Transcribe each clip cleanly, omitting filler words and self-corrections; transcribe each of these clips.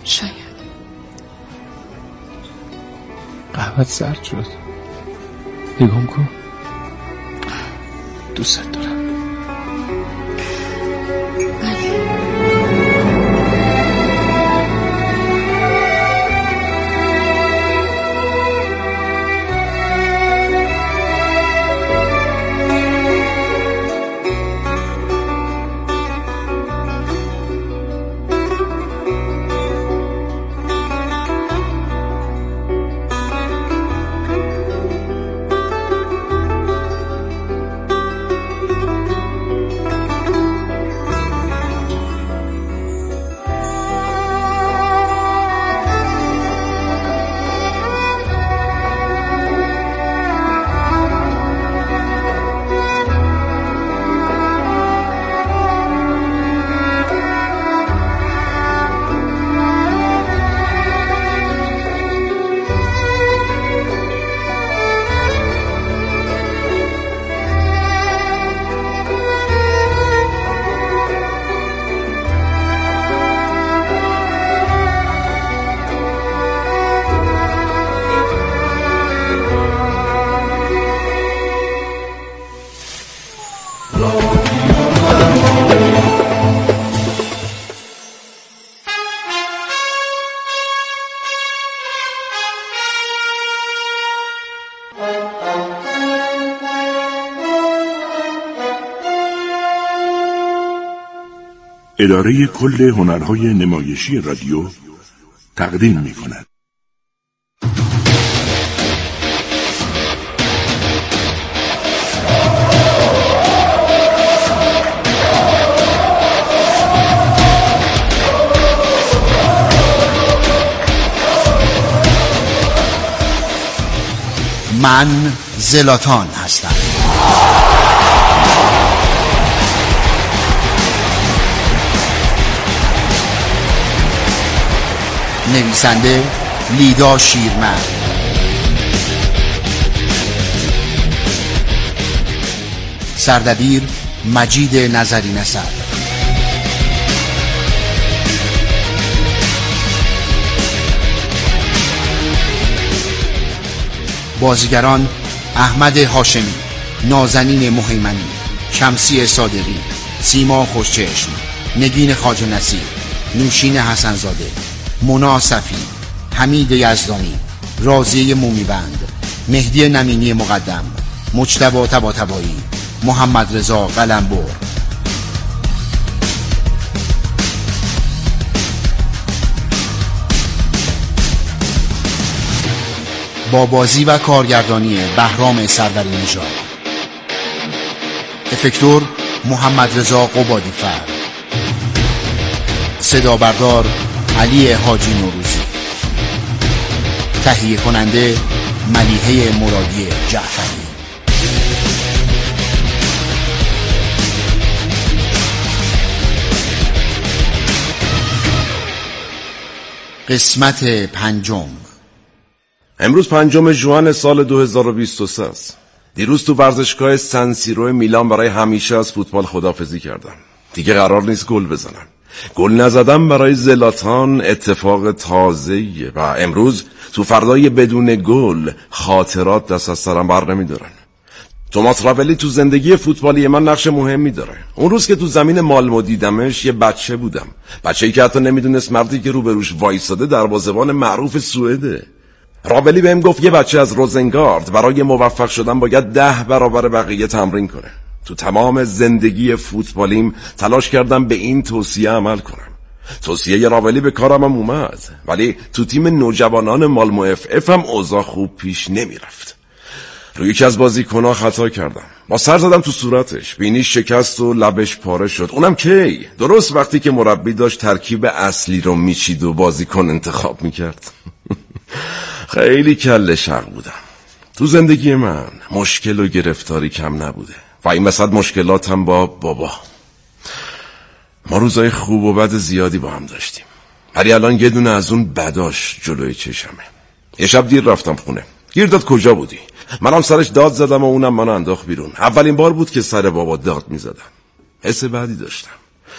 شاید. قهوه‌ت سرد شد. نگام کن. دوست دارم. اداره کل هنرهای نمایشی رادیو تقدیم می‌کند. من زلاتان هستم. نویسنده لیدا شیرمرد، سردبیر مجید نظری نصر، بازیگران احمد هاشمی، نازنین مهیمنی، شمسی صادقی، سیما خوشچشم، نگین خواجه نصیر، نوشین حسنزاده، مونا صفی، حمید یزدانی، راضیه مومیبند، مهدی نمینی مقدم، مجتبی طباطبایی، محمد رضا قلمبر. با بازی و کارگردانی بهرام سروری نژاد. افکتور محمد رضا قبادی فرد. صدا بردار علی حاجی نوروزی. تهیه کننده ملیحه مرادی جعفری. قسمت 5. امروز 5 ژوئن سال 2023 است. دیروز تو ورزشگاه سن سیرو میلان برای همیشه از فوتبال خداحافظی کردم. دیگه قرار نیست گل بزنم. گل نزدم برای زلاتان اتفاق تازه‌ایه و امروز تو فردای بدون گل خاطرات دست از سرم بر نمیدارن. توماس راولی تو زندگی فوتبالی من نقش مهمی داره. اون روز که تو زمین مالمو دیدمش یه بچه بودم. بچه‌ای که حتی نمیدونست مردی که روبروش وایساده دروازه‌بان معروف سوئده. راولی بهم گفت یه بچه از روزنگارد برای موفق شدن باید 10 برابر بقیه تمرین کنه. تو تمام زندگی فوتبالیم تلاش کردم به این توصیه عمل کنم. توصیه راولی به کارم هم اومد، ولی تو تیم نوجوانان مالمو اف هم اوضاع خوب پیش نمیرفت. روی یکی از بازیکن‌ها خطا کردم. با سر زدم تو صورتش، بینیش شکست و لبش پاره شد. اونم کی؟ درست وقتی که مربی داشت ترکیب اصلی رو میچید و بازیکن انتخاب میکرد. خیلی کله شق بودم. تو زندگی من مشکل و گرفتاری کم نبوده و این وسط مشکلاتم با بابا. ما روزای خوب و بد زیادی با هم داشتیم، ولی الان یه دونه از اون بداش جلوی چشمه. یه شب دیر رفتم خونه. گیر داد کجا بودی؟ منم سرش داد زدم و اونم منو انداخت بیرون. اولین بار بود که سر بابا داد میزدم. حس بعدی داشتم.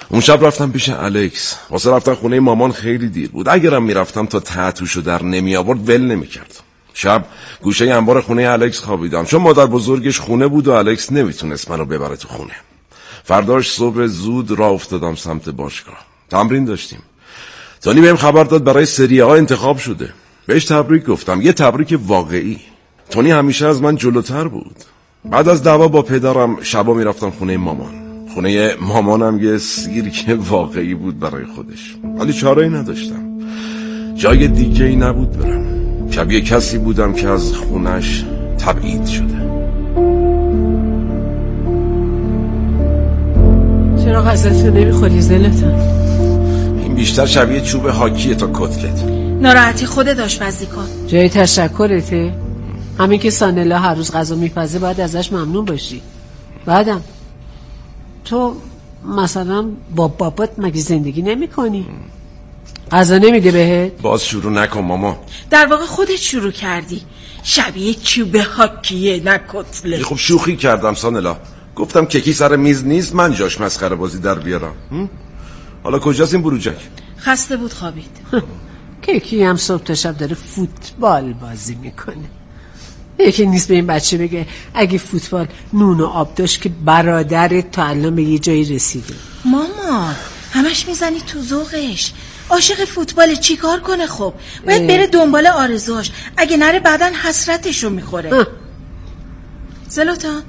اون شب رفتم پیش الکس. واسه رفتن خونه مامان خیلی دیر بود. اگرم میرفتم تا تعطوشو در نمی آورد ول نمیکرد. شب گوشه انبار خونه الکس خوابیدم، چون مادر بزرگش خونه بود و الکس نمیتونست منو ببره تو خونه. فرداش صبح زود راه افتادم سمت باشگاه. تمرین داشتیم. تونی بهم خبر داد برای سری آ انتخاب شده. بهش تبریک گفتم، یه تبریک واقعی. تونی همیشه از من جلوتر بود. بعد از دعوا با پدرم شبا میرفتم خونه مامان. خونه مامانم یه سیرک واقعی بود برای خودش، ولی چاره‌ای نداشتم. جای دیگه‌ای نبود برم. شبیه کسی بودم که از خونش تبعید شده. چرا غذاتو نمیخوری زلاتان؟ این بیشتر شبیه چوب هاکیه تا کتلت. ناراحتی خودت آشپزی کن. جای تشکرته. همین که سانلا هر روز غذا میپزه باید ازش ممنون باشی. بعدم تو مثلا با بابات مگه زندگی نمی کنی؟ غذا نمیده بهت؟ باز شروع نکن ماما. در واقع خودت شروع کردی. شبیه چوب هاکیه نه کتله. خب شوخی کردم سانلا. گفتم ککی سر میز نیست من جاش مسخره بازی در بیارم. حالا کجاست این بروجک؟ خسته بود خوابید. ککی هم صبح تا شب داره فوتبال بازی میکنه. یکی نیست به این بچه بگه اگه فوتبال نون و آب داشت که برادرت تا الان به یه جایی رسیده. مامان همش میزنی تو ذوقش. عاشق فوتبال چی کار کنه؟ خب باید بره دنبال آرزوهاش. اگه نره بعدن حسرتشو میخوره. زلاتان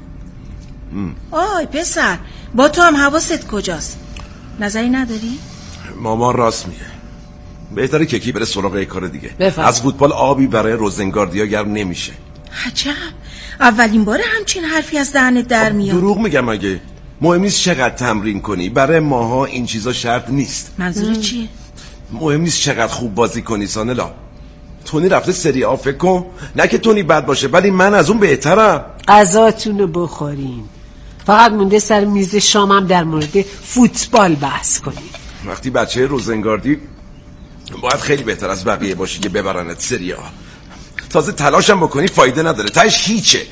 آی پسر، با تو هم حواست کجاست؟ نظری نداری؟ مامان راست میگه. بهتره ککی بره سراغ یه کار دیگه. از فوتبال آبی برای روزنگاردیا گرم نمیشه. عجب، اولین باره همچین حرفی از دهنت در میاد. دروغ میگم مگه؟ مهم نیست چقدر تمرین کنی، برای ماها این چیزا شرط نیست. منظور چیه؟ مهم نیست چقدر خوب بازی کنی سانلا. تونی رفته سری آ فکر کن. نه که تونی بد باشه ولی من از اون بهترم. غذاتونو بخورین. فقط مونده سر میز شامم در مورد فوتبال بحث کنیم. وقتی بچه روزنگاردی باید خیلی بهتر از بقیه باشی که ببرنت سری آ. تازه تلاشم بکنی فایده نداره، تاش هیچه.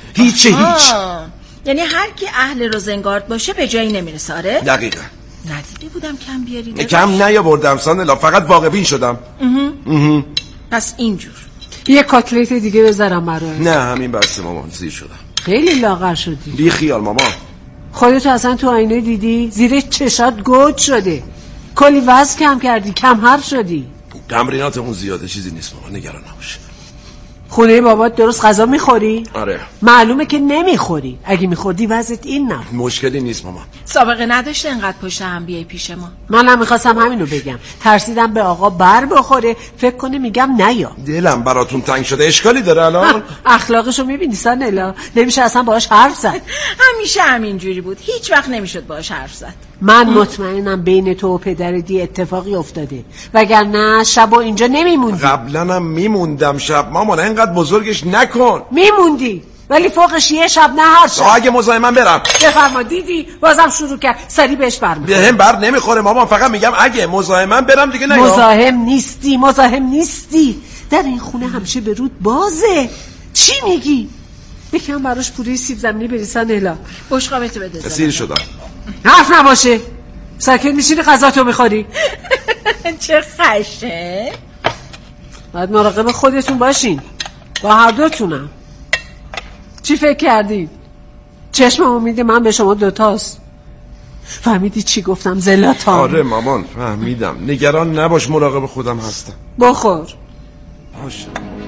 یعنی هر کی اهل روزنگارد باشه به جایی نمیرسه. آره دقیقاً. ندیده بودم کم بیاری. کم نیاوردم سانلا، فقط واقع بین شدم. پس اینجور یه کاتلت دیگه بذارم برای. نه همین بسته مامان، زیر شدم. خیلی لاغر شدی. بی خیال مامان. خودتو اصلا تو آینه دیدی؟ زیر چشات گود شده. کلی وزن کم کردی، کم حرف شدی. تمریناتمون زیاده، چیزی نیست مامان، نگران نباش. خونه بابات درست غذا میخوری؟ آره. معلومه که نمیخوری. اگه میخوردی وضعت این نه. مشکلی نیست مامان. سابقه نداشته انقدر پشت هم بیای پیش ما. منم میخواستم همینو بگم. ترسیدم به آقا بر بخوره فکر کنه میگم نیا. دلم براتون تنگ شده. اشکالی داره الان؟ اخلاقشو میبینی سانلا؟ نمیشه اصلا باهاش حرف زد. همیشه همینجوری بود، هیچ وقت نمیشد باهاش حرف زد. من مطمئنم بین تو و پدردی اتفاقی افتاده، وگرنه شبا اینجا نمیموندی. قبلا هم میموندم شب مامان، اینقدر بزرگش نکن. میموندی ولی فوقش یه شب نه هر شب. اگه مزاحمم برم. بفرما. دیدی بازم شروع کرد. سری بهش برمیخوره. بهم بر نمیخوره مامان، فقط میگم اگه مزاحمم برم دیگه نیا. مزاحم نیستی. در این خونه همیشه به رود بازه. چی میگی؟ بکن براش پوره سیب زمینی بریسن. الا بشقابتو بده. سیر شدم. حرف نباشه. ساکت میشینی غذاتو میخوری. چه خشه. باید مراقب خودتون باشین، با هر دوتونم. چی فکر کردید؟ چشم امیده من به شما دوتاست. فهمیدی چی گفتم زلاتان؟ آره مامان فهمیدم، نگران نباش، مراقب خودم هستم. بخور. باشه.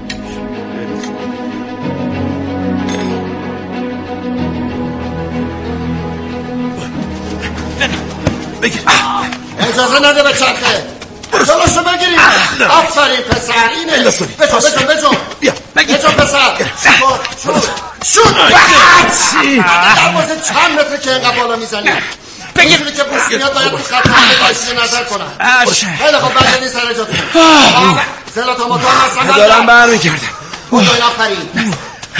بگی اجازه نده به چرخه. جلوشو بگیریم. آفرین پسر، اینه. بجون بیا بگی پسر. شون دروازه چند متره که اینقدر بالا میزنی؟ بگیری که بوش میاد باید تو خط همه نظر کنن. خیلی خب بردنی سر جاتون. زلاتان ما دارم دارم برمیگردم. بودوین آفرین.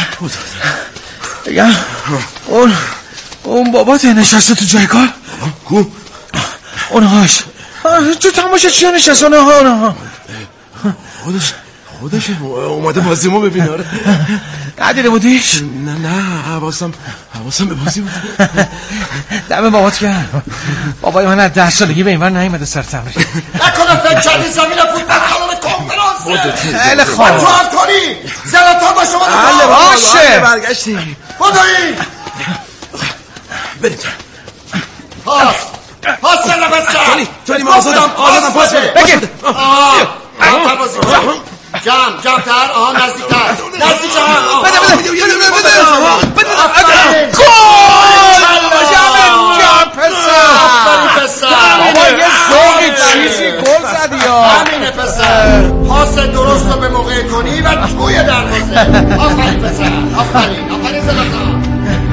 بگم اون بابات نشسته تو جای کار؟ کو؟ اونهاش تو تماشا چیه نشسته؟ اونها خودش اومده بازی ما ببینه. آره ندیده بودیش؟ نه حواسم به بازی بود. دم بابات گرم. بابای من از 10 سالگی به اینور نیومده سر تمرین. نکنه فکر کردی زمین فوتبال سالن کنفرانسه. خیلی خوب. تو آنتونی زلاتان با شما باشه برگشتیم. بدوی بریم. پاس سر نفس کرد. تونی من آزادم پاس بده. بگیر. جمع‌تر. نزدیکتر. بده بابا یه زوغی چیزی گل زدی یا همینه پسر. پاس درست رو به موقع کنی و توی دروازه. آفرین پسر. آفرین زلاتان.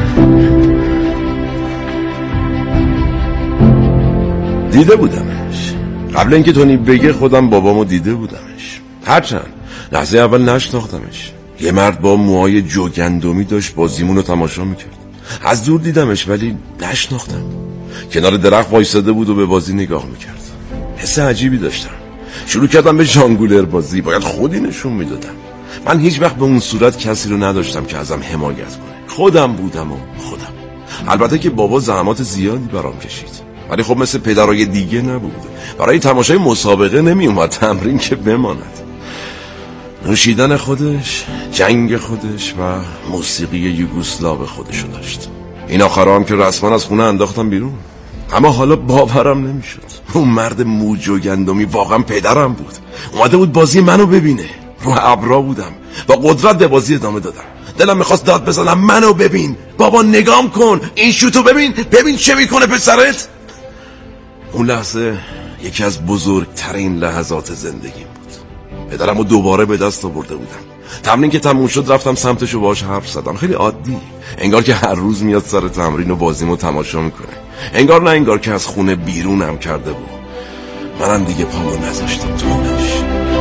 دیده بودمش قبل اینکه تونی بگه. خودم بابامو دیده بودمش، هرچند لحظه اول نشناختمش. یه مرد با موهای جوگندمی داشت بازیمونو تماشا میکرد. از دور دیدمش ولی نشناختم. کنار درخت وایساده بود و به بازی نگاه میکرد. حس عجیبی داشتم. شروع کردم به ژانگولر بازی. باید خودی نشون میدادم. من هیچ وقت به اون صورت کسی رو نداشتم که ازم حمایت کنه. خودم بودم و خودم. البته که بابا زحمات زیادی برام کشید، ولی خب مثل پدرای دیگه نبود. برای تماشای مسابقه نمی اومد، تمرین که بماند. نوشیدن خودش، جنگ خودش و موسیقی یوگسلاو خودشو داشت. این آخرها هم که رسما از خونه انداختم بیرون. اما حالا باورم نمیشد اون مرد موج و گندمی واقعا پدرم بود. اومده بود بازی منو ببینه. رو ابرا بودم، با قدرت به بازی ادامه دادم. دلم میخواست داد بزنم منو ببین بابا، نگام کن، این شوتو ببین چه میکنه پسرت. اون لحظه یکی از بزرگترین لحظات زندگیم بود. پدرمو دوباره به دست آورده بودم. تمرین که تموم شد رفتم سمتشو باهاش حرف زدم. خیلی عادی، انگار که هر روز میاد سر تمرین و بازیمو تماشا میکنه. انگار نه انگار که از خونه بیرونم کرده بود. منم دیگه پامو نذاشتم توش.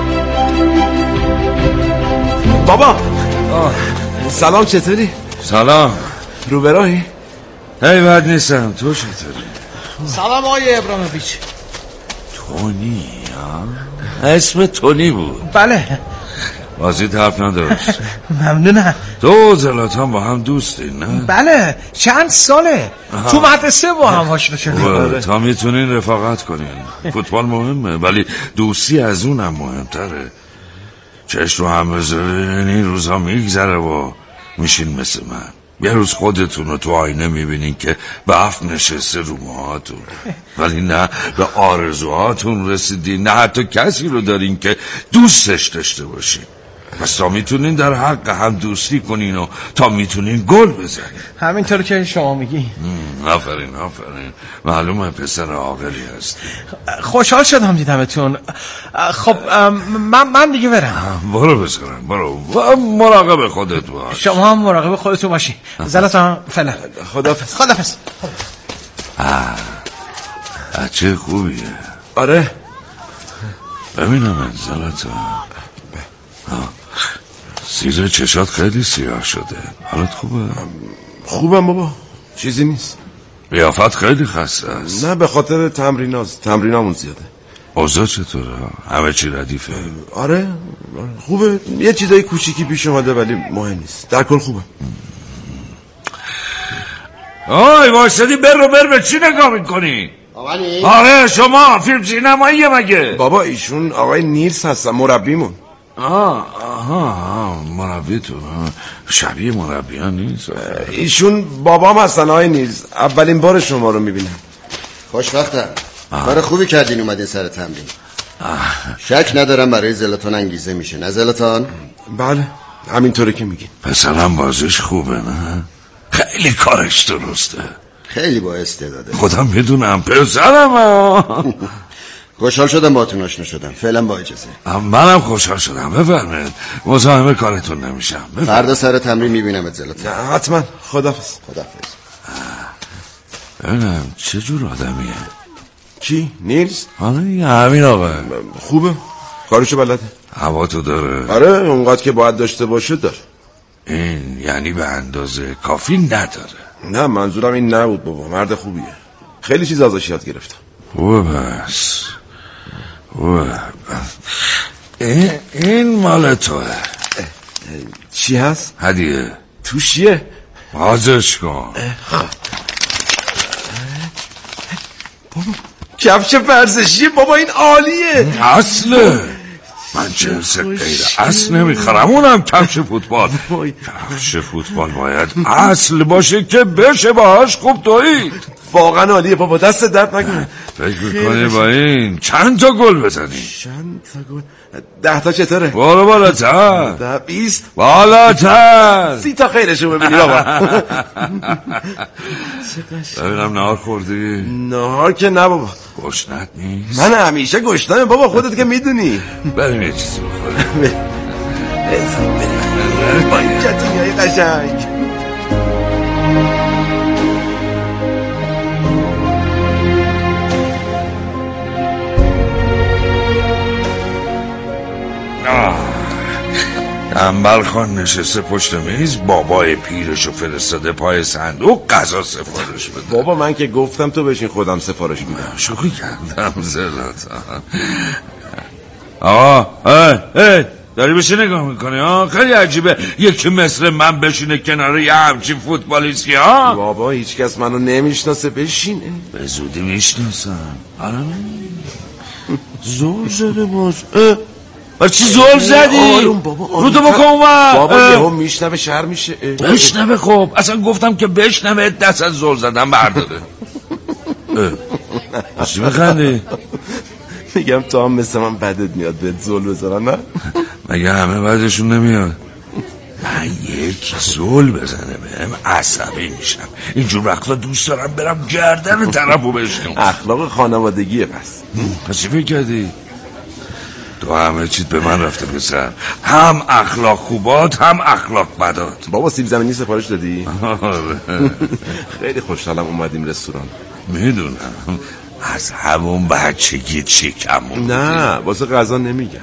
بابا سلام، چطوری؟ سلام. روبرایی؟ هی بد نیستم، تو چطوری؟ سلام آقای ابراهیموویچ. تونی ها؟ اسم تونی بود؟ بله. بازی حرف نداشت. ممنونم. تو زلاتان با هم دوستین نه؟ بله چند ساله. تو مدرسه با هم آشنا شدیم. تا میتونین رفاقت کنین. فوتبال مهمه ولی دوستی از اونم مهمتره. چشم رو هم بذارین این روزها میگذره و میشین مثل من. یه روز خودتون رو تو آینه میبینین که بف نشسته رو موهاتون، ولی نه به آرزوهاتون رسیدین، نه حتی کسی رو دارین که دوستش داشته باشین. پس تا میتونین در حق هم دوستی کنین و تا میتونین گل بزنین. همینطور که شما میگی. آفرین. معلومه پسر عاقلی هستی. خوشحال شدم دیدمتون. خب من دیگه برم. برو بزنم، برو مراقب خودت باش. شما هم مراقب خودتون باشی. زلاتان فعلا. خداحافظ. چه خوبیه. آره ببینم زلاتان. زیر چشات خیلی سیاه شده. حالت خوبه؟ خوبم بابا، چیزی نیست. قیافت خیلی خسته است. نه به خاطر تمرینامون زیاده. اوضاع چطوره؟ همه چی ردیفه؟ آره خوبه. یه چیزای کوچیکی پیش اومده ولی مهم نیست. در کل خوبه. آی واسدی بر به چی نگاه میکنی؟ آره شما فیلم سینماییه مگه؟ بابا ایشون آقای نیلز هستن، مربیمون. مربی تو شبیه مربی ها نیست. ایشون بابام هستن آقای نیلز. اولین بار شما رو میبینم. خوشبختم. کار خوبی کردین اومدین سر تمرین. شک ندارم برای زلاتان انگیزه میشه، نه زلاتان؟ بله همینطوره که میگین. پسرم بازش خوبه نه؟ خیلی کارش درسته. خیلی با استعداده. خودم میدونم پسرم. خوشحال شدم باهاتون آشنا شدم. فعلا با اجازه. منم خوشحال شدم. بفرمایید. مزاحم کارتون نمیشم. فردا سر تمرین میبینمت زلاتان. حتما. خداحافظ. ببینم چه جور آدمیه؟ کی؟ نیلز؟ آره همین آقا. خوبه، کارشو بلده. هوا تو داره؟ آره اونقدر که باید داشته باشه داره. این یعنی به اندازه کافی نداره؟ نه منظورم این نبود بابا، مرد خوبیه. خیلی چیز ازش یاد گرفتم. خوبه بس. این مال توه. چی هست؟ هدیه. توش چیه؟ بازش کن. بابا کفش ورزشی بابا، این عالیه. اصله من جنس غیر اصل نمیخرم، اونم کفش فوتبال. کفش فوتبال باید اصل باشه که بشه باهاش خوب دوید. واقعا عالیه بابا، دست درد نکنه. فکر میکنی با این چند تا گل بزنی؟ چند تا گل؟ 10 تا چطوره؟ برو بالاتر. 10 20 بالاتر. 30 تا خیرشو ببینی بابا. ببینم نهار خوردی؟ نهار که نه بابا. گشنت نیست؟ من همیشه گشنمه بابا، خودت که میدونی. بریم یه چیزی بخوریم. با این جتونیای قشنگ. تنبل خان نشسته پشت میز، بابای پیرشو فرستاده پای صندوق غذا سفارش بده. بابا من که گفتم تو بشین خودم سفارش میدم. شوخی کردم زلاتان. آقا داری بشه نگاه میکنی ها؟ خیلی عجیبه یکی مثل من بشینه کنار یه همچین فوتبالیستی ها. بابا هیچ کس منو نمیشناسه، بشینه. به زودی میشناسم. آره زور زده باز. چی زول زدی؟ آروم بابا، رو تو بکن اومد. بابا یهو میشنوه شر میشه. بشنوه خب، اصلا گفتم که بشنوه، دست از زول زدن برداره. چی بخندی؟ میگم تو هم مثل من بدت میاد بهت زول بزنن نه؟ مگه همه بدشون نمیاد؟ من یک زول بزنه بهم عصبی میشم. اینجور وقتا دوست دارم برم گردن طرفو بشکنم. اخلاق خانوادگیه. پس چی فکر کردی؟ تو همه چیت به من رفته پسر، هم اخلاق خوبات هم اخلاق بدات. بابا سیب زمینی سفارش دادی؟ خیلی خوشحالم اومدیم رستوران. میدونم از همون بچگی چیکمون. نه واسه غذا نمیگم.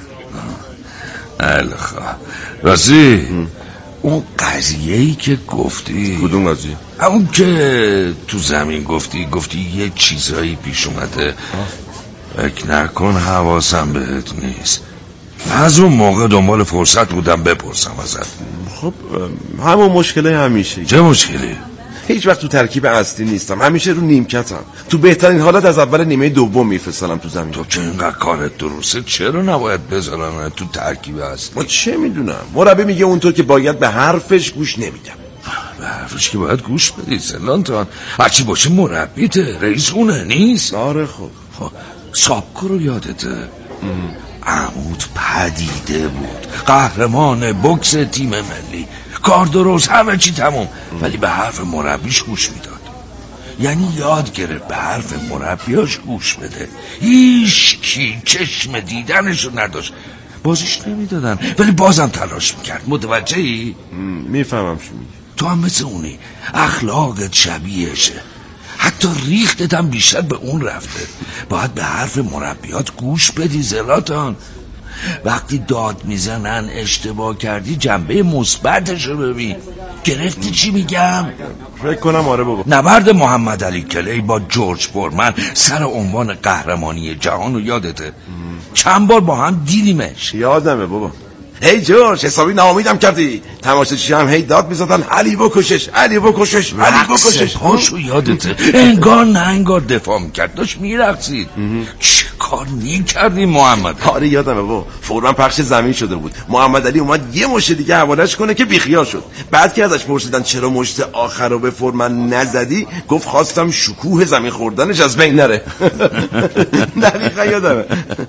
الخواه راستی اون قضیه‌ای که گفتی. کدوم قضیه؟ اون که تو زمین گفتی یه چیزایی پیش اومده، فکر نکن حواسم بهت نیست. از اون موقع دنبال فرصت بودم بپرسم ازت. خب همون مشکله همیشه. چه مشکلی؟ هیچ وقت تو ترکیب اصلی نیستم، همیشه رو نیمکتم. تو بهترین حالت از اول نیمه دوم میفرستم تو زمین. تو که اینقدر کارت درسته چرا نباید بذارم تو ترکیب اصلی؟ ما چه میدونم، مربی میگه اونطور که باید به حرفش گوش نمیدم. به حرفش که باید گوش بدی سلانتان، هرچی باشه مربیته، رئیس اونه نیست. آره خب سابکو رو یادته؟ عمود پدیده بود، قهرمان بوکس تیم ملی، کار درست، همه چی تموم، ولی به حرف مربیش گوش میداد. یعنی یاد گرفت به حرف مربیاش گوش بده. هیچ کی چشم دیدنشو نداشت، بازیش نمیدادن ولی بازم تلاش میکرد. متوجهی؟ میفهمم چی میگی. تو هم مثل اونی، اخلاقت شبیهشه، حتی ریختت هم بیشتر به اون رفته. باید به حرف مربیات گوش بدی زلاتان. وقتی داد میزنن اشتباه کردی جنبه مثبتشو ببین. گرفتی چی میگم؟ فکر کنم آره بابا. نبرد محمد علی کلی با جورج فورمن سر عنوان قهرمانی جهان رو یادته؟ چند بار با هم دیدیمش. یادمه بابا. هی جورج حسابی ناامیدم کردی. تماشاچی هم هی داد میزدن علی بکشش علی بکشش علی بکشش. پاشو یادته انگار نه انگار دفاع میکرد، داشت میرقصید. چه کار میکردی محمد؟ آره یادمه بابا. فورمن پخش زمین شده بود، محمد علی اومد یه مشت دیگه حوالش کنه که بیخیال شد. بعد که ازش پرسیدن چرا مشت آخر رو به فورمن نزدی، گفت خواستم شکوه زمین خوردنش از بین نره. دقیقا یادمه.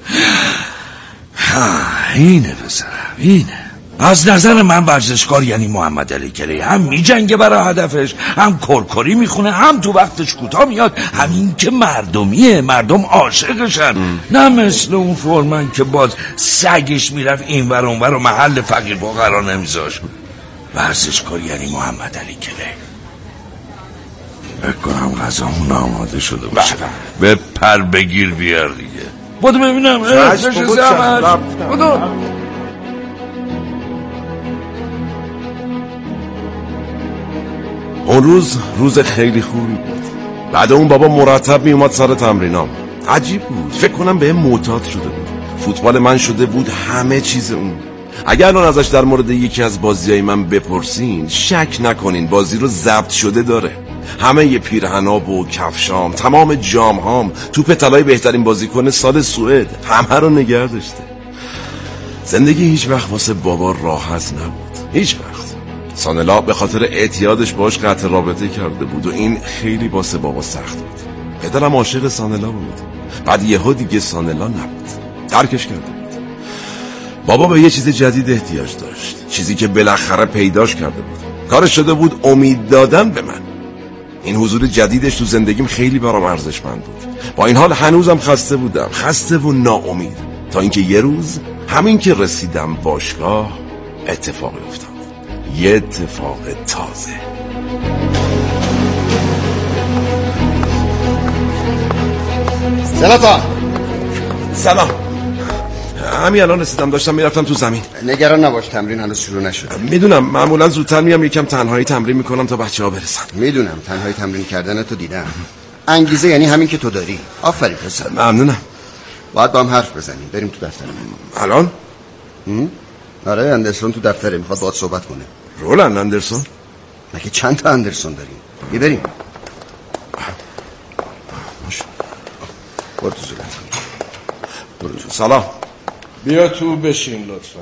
اینه پسرم، اینه. از نظر من ورزشکار یعنی محمد علی کلی، هم میجنگه برای هدفش، هم کرکری میخونه، هم تو وقتش کوتاه میاد، همین که مردمیه، مردم عاشقشن. نه مثل اون فورمن که باز سگش میرفت این ور اون ور و محل فقیر با قرار نمیذاش. ورزشکار یعنی محمد علی کلی. بکنم غذامون آماده شده باشه، به پر بگیر بیار دیگه. بودو ببینم بودو. اون روز خیلی خوبی بود. بعد اون بابا مرتب می اومد سر تمرینام. عجیب بود، فکر کنم به معتاد شده بود. فوتبال من شده بود همه چیز اون. اگر الان ازش در مورد یکی از بازیای من بپرسین شک نکنین بازی رو ضبط شده داره. همه ی پیرهناب و کفشام، تمام جامهام، توپ طلای بهترین بازیکن سال سوئد، همه رو نگه داشته. زندگی هیچ وقت واسه بابا راحت نبود، هیچ وقت. سانلا به خاطر اعتیادش باش قطع رابطه کرده بود و این خیلی واسه بابا سخت بود. پدرم عاشق سانلا بود، بعد یهو دیگه سانلا نبود، ترکش کرده بود. بابا به یه چیز جدید احتیاج داشت، چیزی که بالاخره پیداش کرده بود. کارش شده بود امید دادن به من. این حضور جدیدش تو زندگیم خیلی برام ارزشمند بود. با این حال هنوزم خسته بودم، خسته و ناامید، تا اینکه یه روز همین که رسیدم باشگاه اتفاقی افتاد. یه اتفاق تازه. زلاتان سلام. همین الان رسیدم، داشتم میرفتم تو زمین. نگران نباش، تمرین هنوز شروع نشده. میدونم، معمولا زودتر میام یکم تنهایی تمرین میکنم تا بچه‌ها برسن. میدونم تنهایی تمرین کردن تو دیدم. انگیزه یعنی همین که تو داری. آفرین پسر. ممنونم. باید با هم حرف بزنیم. بریم تو دفتر. الان؟ آره اندرسون تو دفتره، میخواد باهات صحبت کنه. رولند اندرسون؟ مگه چند تا اندرسون داریم؟ بریم. برو تو زلاتان. سلام. بیا تو بشین لطفا.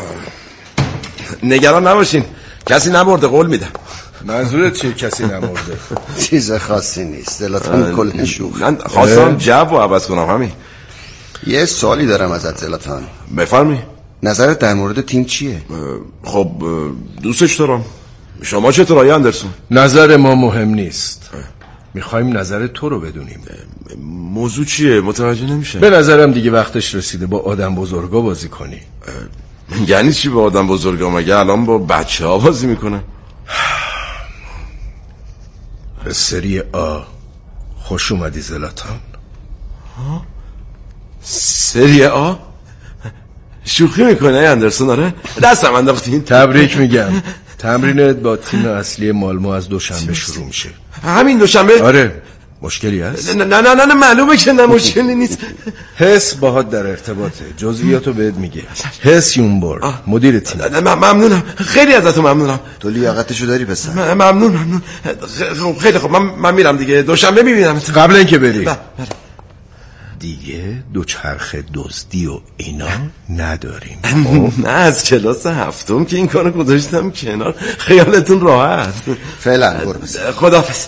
نگران نباشین، کسی نمرده، قول میدم. منظورت چیه کسی نمرده؟ چیز خاصی نیست، زلاتان کلا شوخ. من خواستم جو رو عوض کنم همین. یه سوالی دارم ازت زلاتان. بفرمی. نظرت در مورد تیم چیه؟ خب دوستش دارم. شما چطور آیا اندرسون؟ نظر ما مهم نیست، میخوایم نظر تو رو بدونیم. موضوع چیه؟ متوجه نمیشه. به نظرم دیگه وقتش رسیده با آدم بزرگا بازی کنی. یعنی چی با آدم بزرگا؟ مگه الان با بچه ها بازی میکنه؟ به سری آ خوش اومدی زلاتان. سری آ؟ شوخی میکنه اندرسون؟ آره دستم انداختین. تبریک میگم، تمرینت با تیم اصلی مالمو از دوشنبه شروع میشه. همین دوشنبه؟ آره. مشکلی هست؟ نه معلومه که نه، مشکلی نیست. حس باهات در ارتباطه، جزئیاتو بهت میگه. حس یونبورد مدیر تیم. ممنونم، خیلی ازتون ممنونم. تو لیاقتشو داری پسر. ممنون. خیلی خوب، من میرم دیگه، دوشنبه میبینم. قبل اینکه بری دیگه دوچرخه دزدی و اینا نداریم. نه از کلاس هفتم که این کارو گذاشتم کنار، خیالتون راحت. فعلا برو پسر. خداحافظ.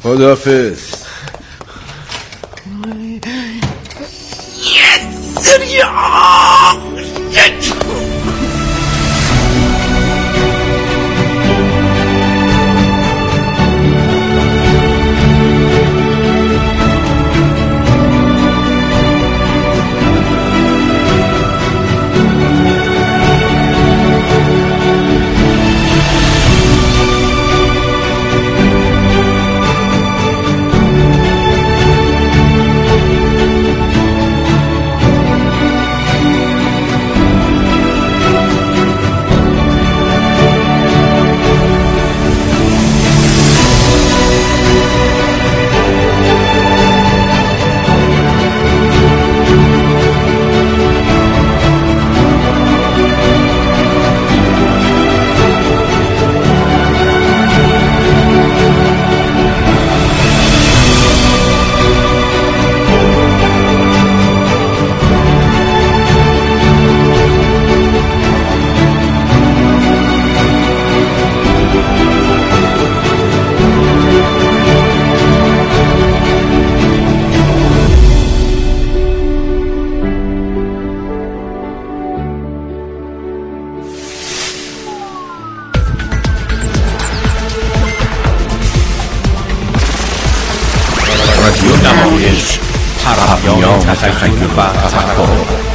نمایش طرفداران تخیل و تفکر.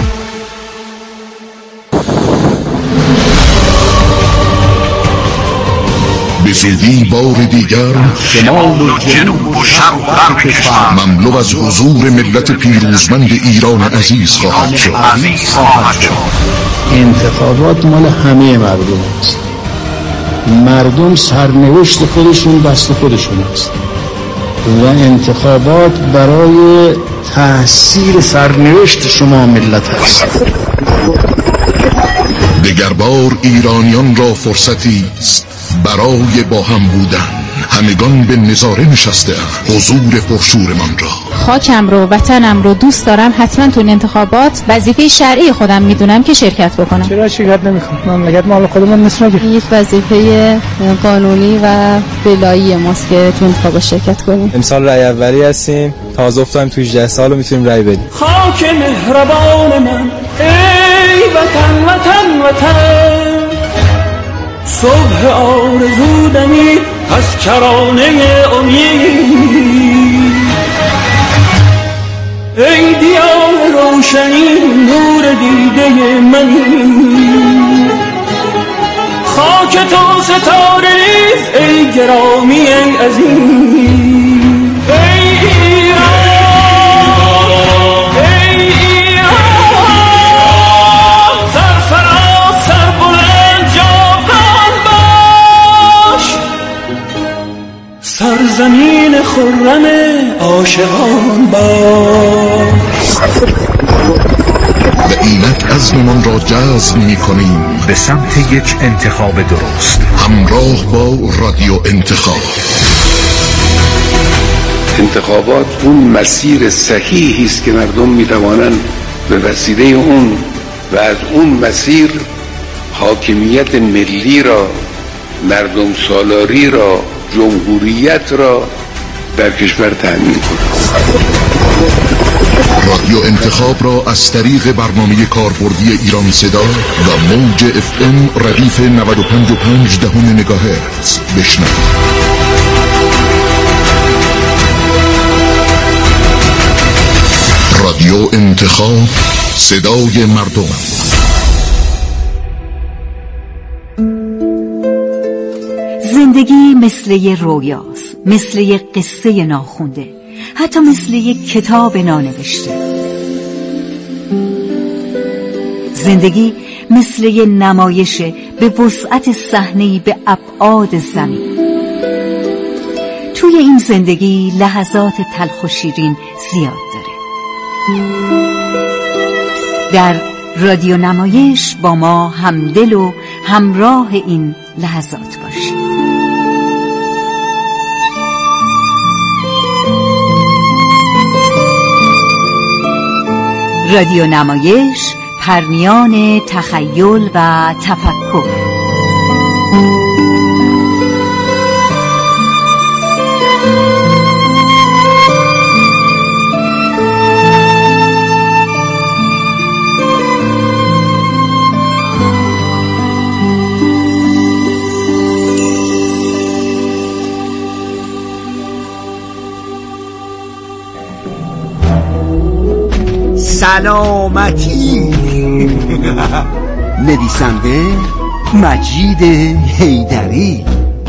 به زودی بار دیگر شمال و جنوب و شرق و غرب کشور مملو از حضور ملت پیروزمند ایران عزیز خواهد شد. انتخابات مال همه مردم است. مردم سرنوشت خودشون دست خودشون است و انتخابات برای تحصیل سرنوشت شما ملت است. دگربار ایرانیان را فرصتی است برای با هم بودن. همگان به نظاره نشسته حضور پرشورمان را. خاکم رو، وطنم رو دوست دارم. حتما تو انتخابات وظیفه شرعی خودم میدونم که شرکت بکنم. چرا شرکت نمیکنم؟ مملکت مال خودمون نیست مگه؟ یک وظیفه قانونی و بلایی ماست که تو انتخابات شرکت کنیم. امسال رای اولی هستیم. تازه افتادیم تو 18 سال میتونیم رای بدیم. خاک مهربان من ای وطن وطن وطن، صبح آرزو دمید از کرانه امید. ای دیار روشنی نور دیده منی، خاک تو ستاره ریز ای گرامی ای عزیز. ای ایران ای ایران، سرفراز سر بلند جاودان باش، سرزمین خرم عاشقان باش. و اینک عزممان را جذب می‌کنیم به سمت یک انتخاب درست. همراه با رادیو انتخاب. انتخابات اون مسیر صحیحی است که مردم می‌توانند به وسیله اون و از اون مسیر حاکمیت ملی را، مردم سالاری را، جمهوریت را در کشور تأمین کنند. رادیو انتخاب را از طریق برنامه کاربردی ایران صدا و موج FM ردیف 95.5 مگاهرتز بشنوید. رادیو انتخاب، صدای مردم. زندگی مثل یه رویاست، مثل یه قصه ناخونده، حتی مثل یه کتاب نانوشته. زندگی مثل یه نمایش به وسعت صحنه‌ای به ابعاد زمین. توی این زندگی لحظات تلخ و شیرین زیاد داره. در رادیو نمایش با ما همدل و همراه این لحظات باشید. رادیو نمایش، پرمیان تخیل و تفکر. سلامتی. نویسنده مجید حیدری.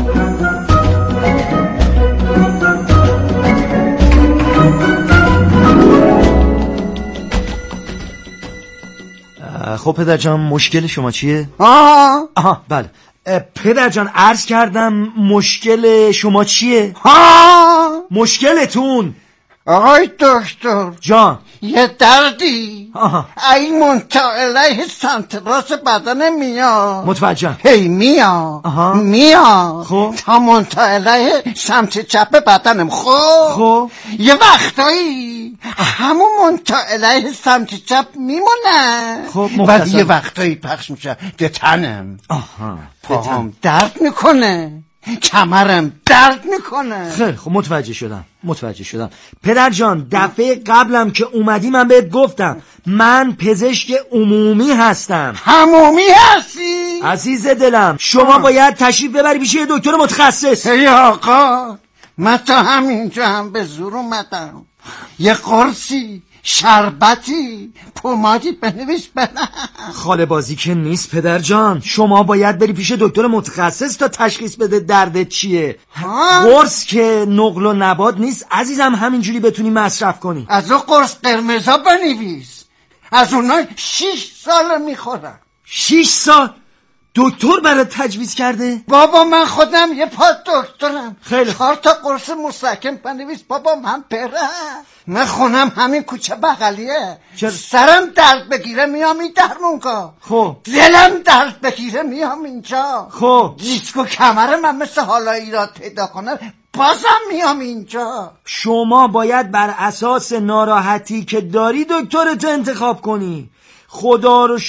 خب پدر جان مشکل شما چیه؟ آها بله پدر جان عرض کردم مشکل شما چیه؟ مشکلتون آقای دکتر جان یه دردی این منطقه علیه سمت راست بدن میاد. متوجهم. هی میاد خب تا منطقه علیه سمت چپ بدنم. خب یه وقتایی همون منطقه علیه سمت چپ میمونه. خب بعد یه وقتایی پخش میشه ده تنم. پاهم درد میکنه، کمرم درد میکنه. خیلی خب متوجه شدم. پدر جان دفعه قبلم که اومدی من بهت گفتم من پزشک عمومی هستم. عمومی هستی؟ عزیز دلم شما باید تشریف ببری پیش یه دکتر متخصص. ای آقا من تا همینجا هم به زور اومدم، یه قرصی شربتی پومادی بنویس بدم. خاله بازی که نیست پدر جان، شما باید بری پیش دکتر متخصص تا تشخیص بده دردت چیه. قرص که نقل و نبات نیست عزیزم، همینجوری بتونی مصرف کنی. از اون قرص قرمزا بنویس، از اونها 6 سال میخورم. 6 سال؟ دکتر برات تجویز کرده؟ بابا من خودم یه پا دکترم. خیلی 4 تا قرص مستحکم بنویس بابا من برم. من خونم همین کوچه بغلیه. سرم درد بگیره میام این درمونگاه. خب دلم درد بگیره میام اینجا. خب دیسک و کمره من مثل حالا ایراد پیدا کنم بازم میام اینجا. شما باید بر اساس ناراحتی که داری دکترت انتخاب کنی. خدا رو